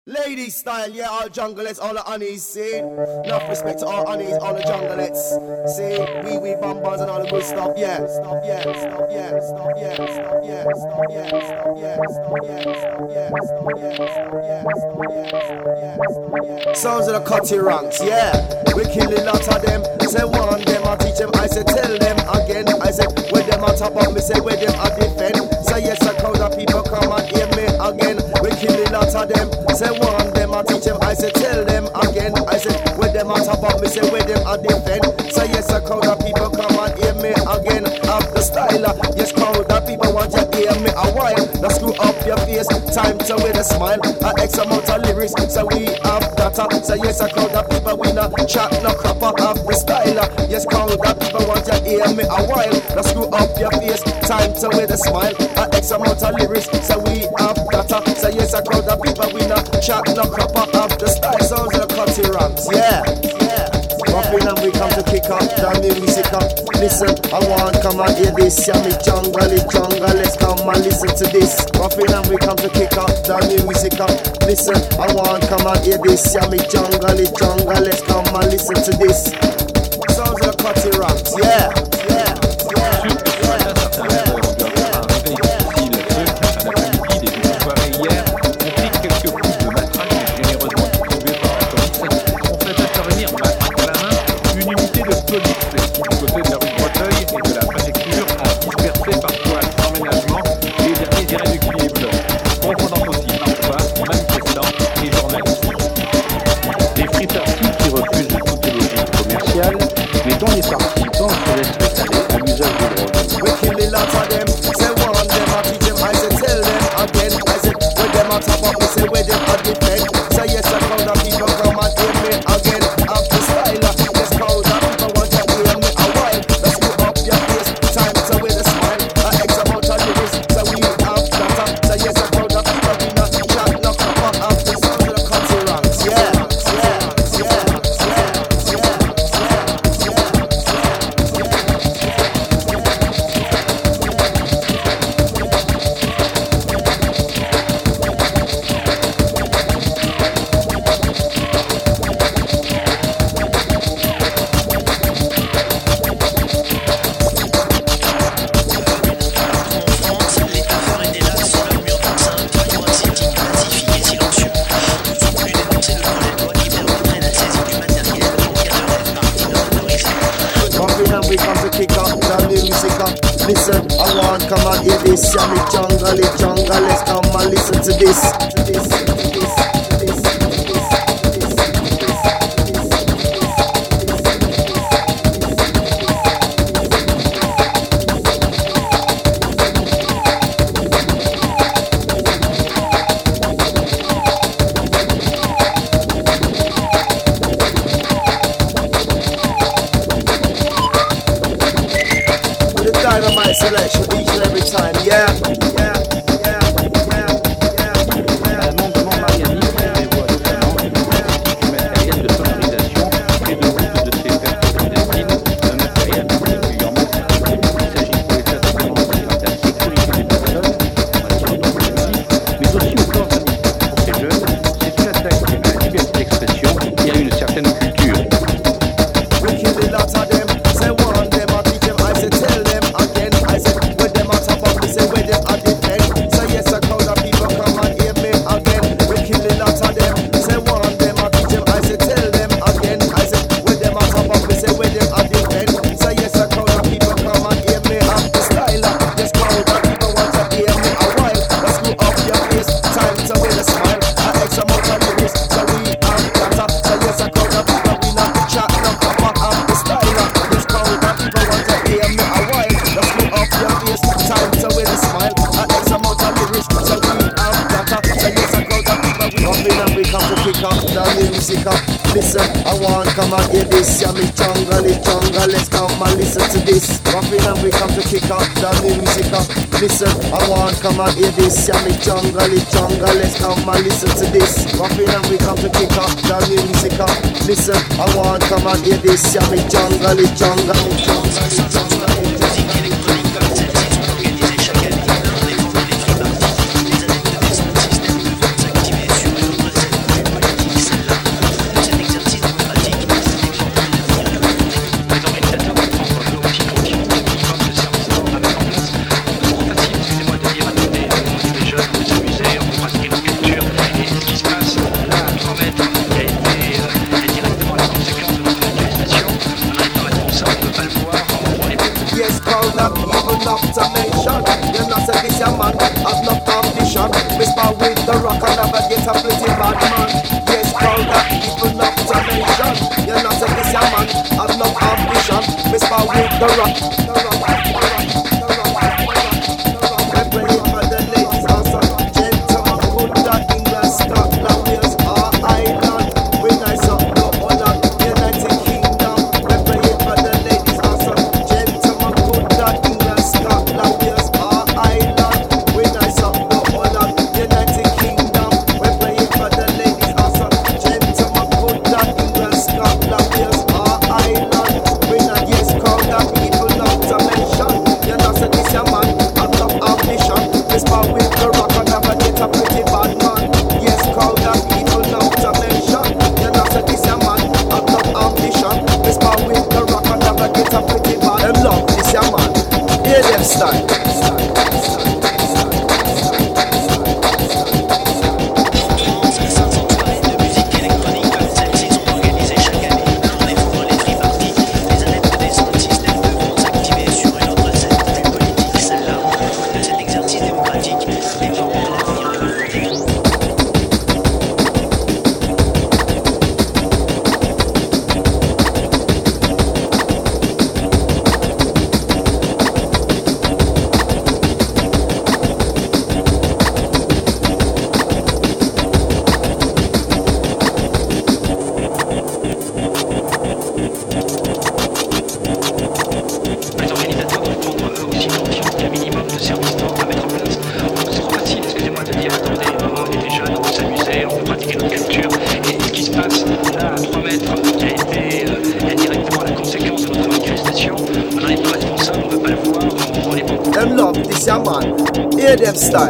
Lady style, yeah, all junglettes, all the honeys, see? Enough respect to all honeys, all the junglettes, see? We bonbons and all the good stuff, yeah. Stop, yeah, stop, yeah, stop, yeah, stop, yeah, stop, yeah, stop, yeah, stop, yeah, stop, yeah, stop, yeah, stop, yeah, stop, yeah, stop, yeah, stop, yeah. Sounds of the cutty ranks, yeah. We kill a lot of them, say one them, I teach them, I say tell them again. I say, where them on top of me, say where them I defend. Say yes, a crowd of people come and hear me again. We kill a lot of them, say one them, I teach them, I say tell them again. I say, where them on top of me, say where them I defend. Say yes, a crowd of people come and hear me again. Of the style, yes, crowd of people want to hear me a while. Now screw up your face, time to with a smile. A X amount of lyrics, so we have data. Say yes, a crowd of people we not chat, no crapper of the style. Yes, crowd of people want to hear me a while. Now screw up your face, time to with a smile. A X amount of lyrics, so we have data. Say yes, a crowd of people we not chat, no crapper of the style. Sounds of the cutty rams, yeah, yeah. Rapping and we come to kick up the music up. Listen, I want come and hear this. Yeah, me jungle, let's come and listen to this. Rapping and we come to kick up the music up. Listen, I want come and hear this. Yeah, me jungle, let's come and listen to this. Sounds of the cutty rams, yeah, yeah, yeah. Mais dans les participants se respectent avec l'usage de drogue. We kill a lot of them, say one them, I teach them, I say tell them again. I say where them on top of me, say where them I defend. Say yes, a crowd of people come and hear me again. After style, yes, crowd of people want to hear me a while. Let's go up your face, time to with a smile. A X amount of lyrics, so we have data. Say yes, a crowd of people we not chat, no crapper. After sound of the country ranks, yeah, yeah, yeah, yeah. We come to kick up the music up. Listen, I want come and hear this. Yeah, me jungle, let's come and listen to this. Dynamite selection each and every time, yeah, yeah, yeah, yeah, yeah. L'amendement Mariani prévoit notamment du matériel de sonorisation et de route de ces pertes clandestines, un matériel particulièrement sensible. Il s'agit pour l'État de garantir la sécurité des personnes en matière d'orthographe, mais aussi au corps sanitaire. Pour ces jeunes, c'est une attaque à la liberté d'expression et à une certaine culture. We kill a lot of them, say one them, I teach them, I say tell them again. I say where them on top of me, say where them I defend. Say yes, a crowd of people come and hear me again. We kill a lot of them, say one them, I teach them, I say tell them again. I say where them on top of me, say where them I defend. Say yes, a crowd of people come and hear me up the style. Yes, crowd of people want to hear me a while. Let's go up your face, time to with a smile. A X amount of lyrics, so we have data. Say yes, a crowd of people we not chat, no crapper of the style. Yes, crowd of people want to hear me a while. Let's go up your face, time to with a smile. A X amount of lyrics, so we have data. Say yes, a crowd of people we up in and we come to pick up the music up. Listen, I want come and hear this. Yeah, me jungle, let's come and listen to this. Rapping and we come to kick up the music up. Listen, I want come and hear this. Yeah, me jungle, let's come and listen to this. Rapping and we come to kick up the music up. Listen, I want come and hear this. Yeah, me jungle, bad man. Yes, call that people not to mention. You're not a this young man, have no ambition. Whisper with the rock. We're playing for the ladies also. Gentlemen, good that England, Scotland, Wales, or Ireland. We nice up the Holland, United Kingdom. We're playing for the ladies also. Gentlemen, good that England, Scotland, Wales, or Ireland. We nice up the Holland, United Kingdom. We're playing for the ladies also. Gentlemen, good that England, Scotland, Wales, or Ireland. We not yes call that people not to mention. You're not a this young man, have no ambition. Whisper with the rock and never get a pretty bad man. Yes, call that people not to mention. You're not a this young man, have no ambition. Whisper with the rock and never get a pretty bad. Them love this young man, hear them style. Les organisateurs doivent prendre eux aussi conscience qu'il y a un minimum de service à mettre en place. C'est trop facile, excusez-moi de dire, attendez, on était jeunes, on s'amusait, on pratiquait notre culture, et ce qui se passe là, à 3 mètres, qui a été indirectement la conséquence de notre manifestation, on n'en est pas responsable, on ne veut pas le voir, on n'est pas... Them love this young man, hear them style.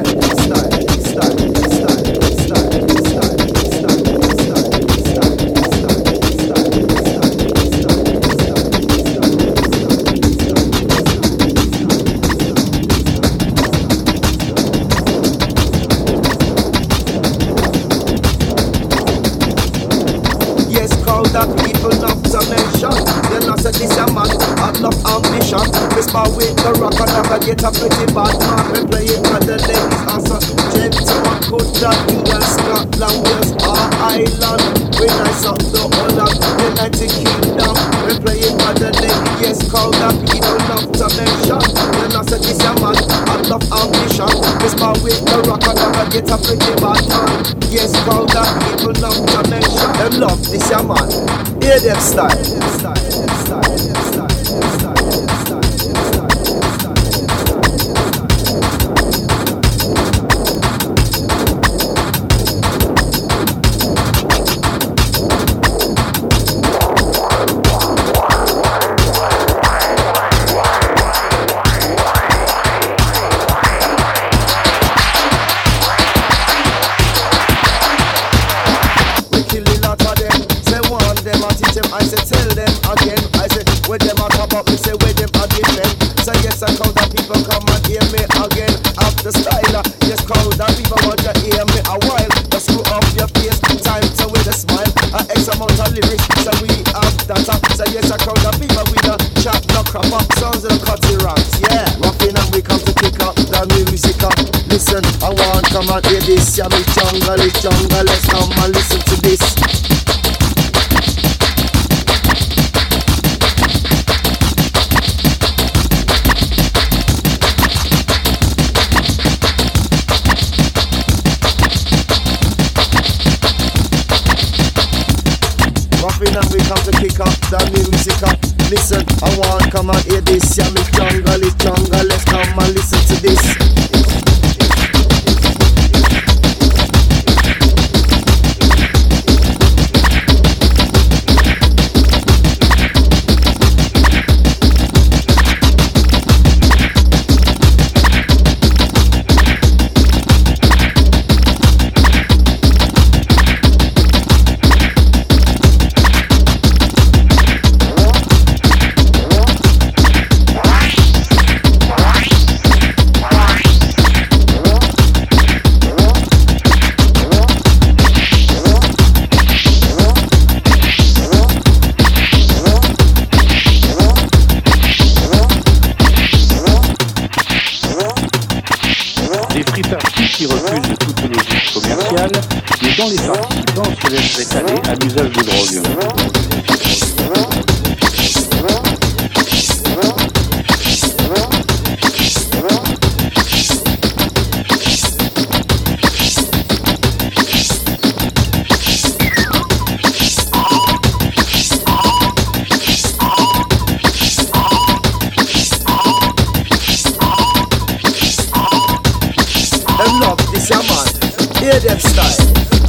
Yes, call that people not to mention. You're not a this young man, have no ambition. Whisper with the rock and never get a pretty bad man. We playing for the ladies also. Gentlemen, good that England, Scotland, Wales, or Ireland. We nice up the Holland, United Kingdom. We playing for the ladies. Yes, call that people not to mention. You're not a this young man, have no ambition. Whisper with the rock and never get a pretty bad man. Yes, call that people not to mention. Them love this young man, hear them style. We kill a lot of them. Say one them, I teach them. I say tell them again. I say where them a pop up, me say where them a defend. So yes, I call that people come and hear me again. After style, yes, call that people want to hear me a while. Just screw up your face, time to with a smile. X amount of lyrics, so we have data. So yes, I call that people with a chat, no crop up. Sounds of the cutty rocks, yeah. Rocking and we come to kick up the music up. Listen, I want come and hear this. Yeah, me jungle, it's jungle. Let's come and listen to this. Rapping and we come to kick up the music up. Listen, I want come and hear this. Yeah, me jungle, it's jungle. Let's come and listen to this. participants se laisseraient aller à l'usage de drogue. Them love this, yeah, man. Hear them style.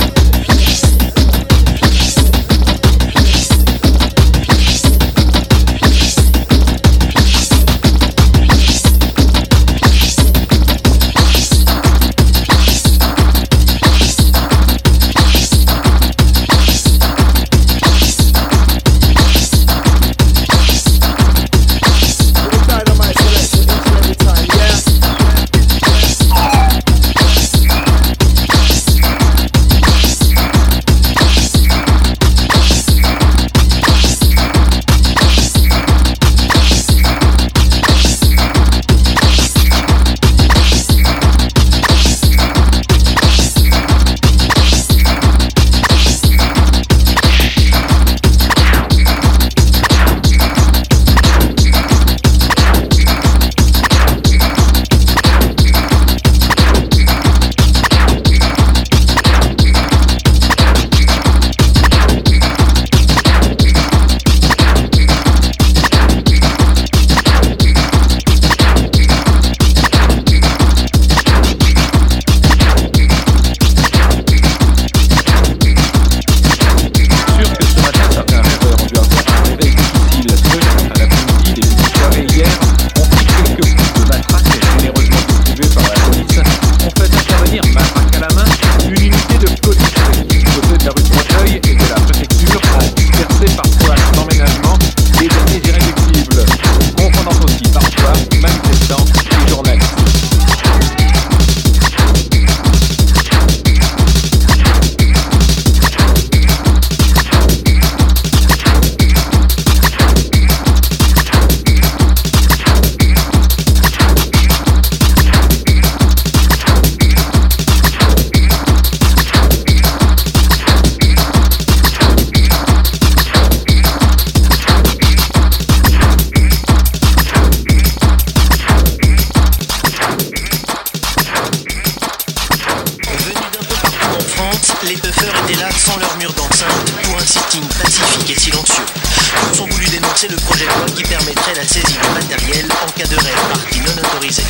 Les puffers étaient là sans leur mur d'enceinte pour un sitting pacifique et silencieux. Tous ont voulu dénoncer le projet de loi qui permettrait la saisie du matériel en cas de rêve partie non autorisée.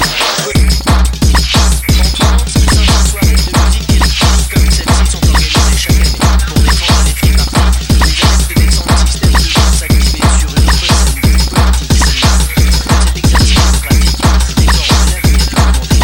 En France, 500 soirées de musique électronique comme celle-ci sont organisées chaque année pour défendre les free parties. Les adeptes des centres systèmes devront s'activer sur une autre scène plus politique, celle-là. Cet exercice pratique désormais l'avenir documenté.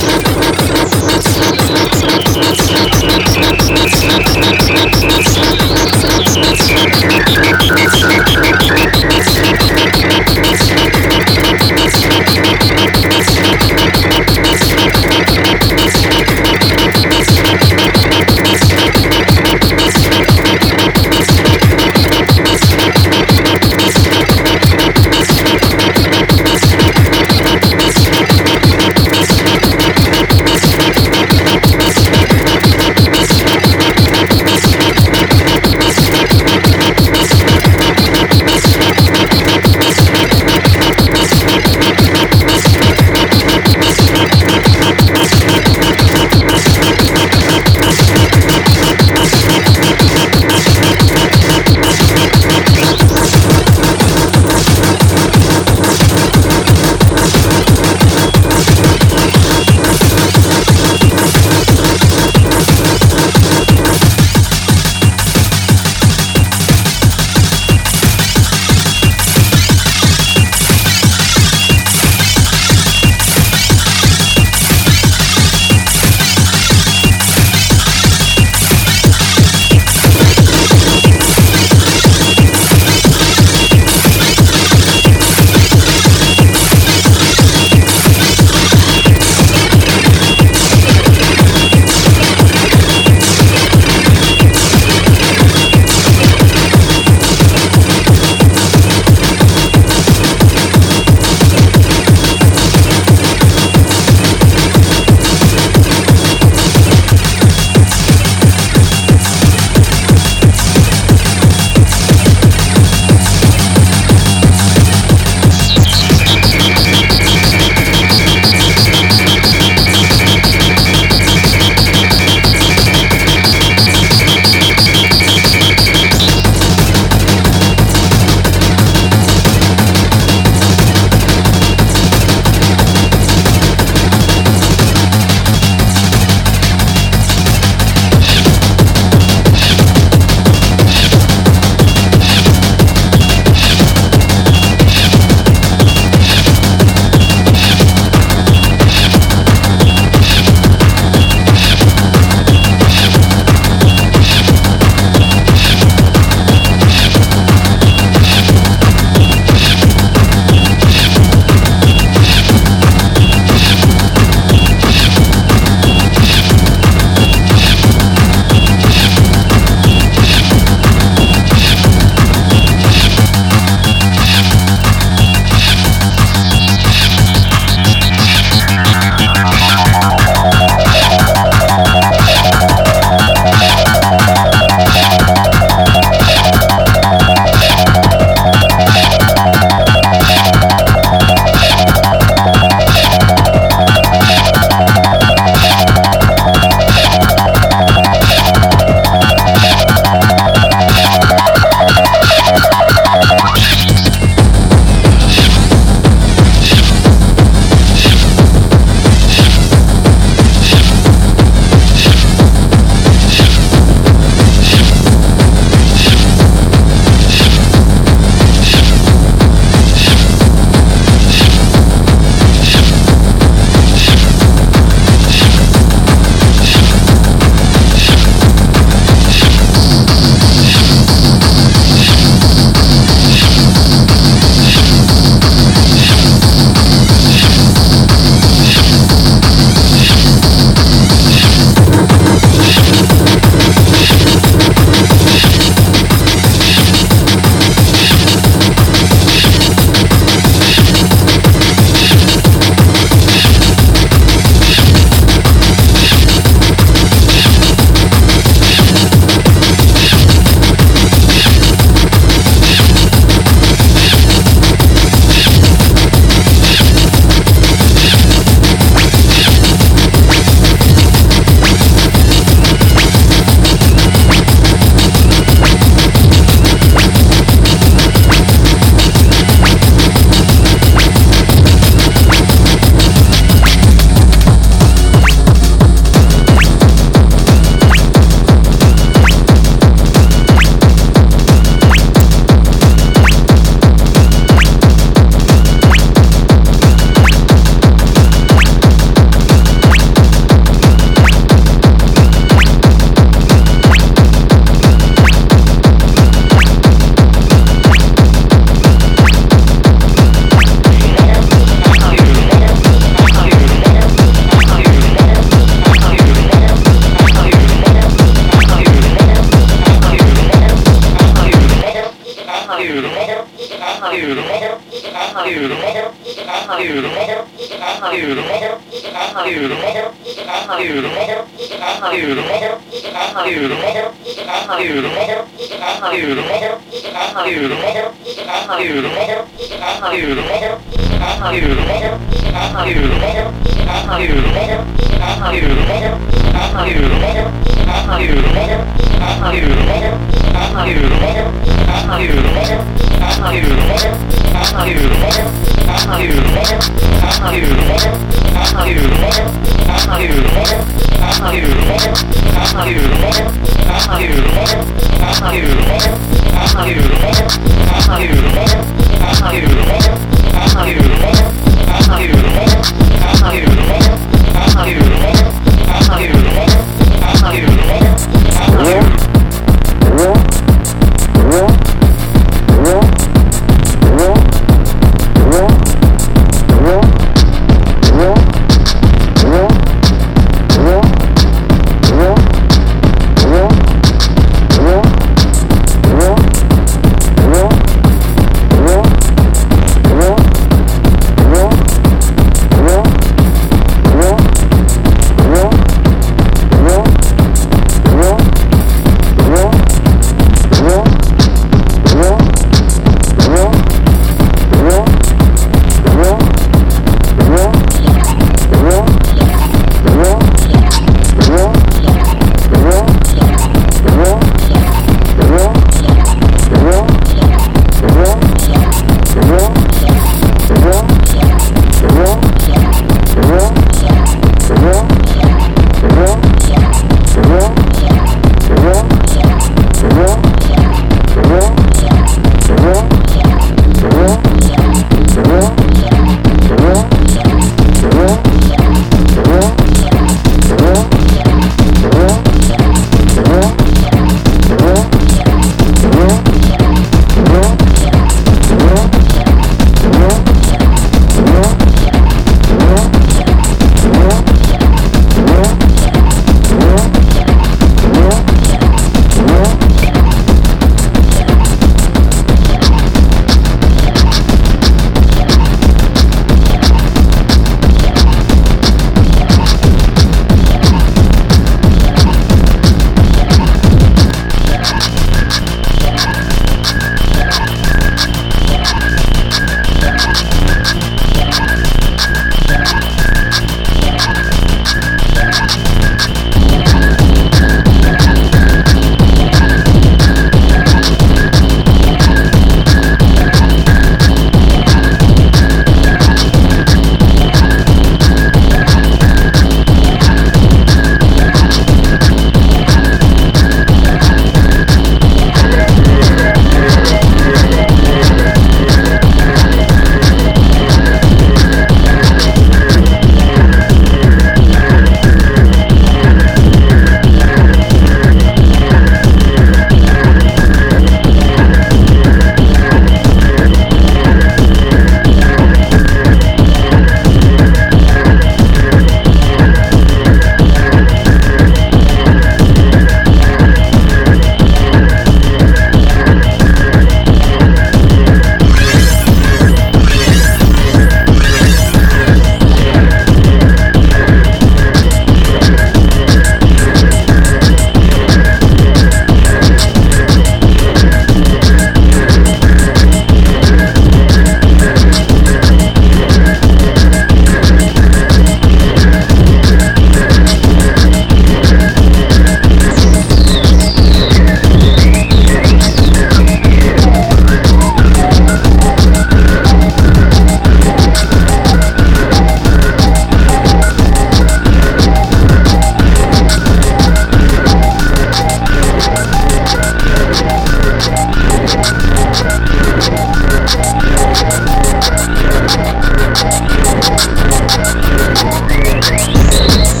Red Hot Chili Peppers,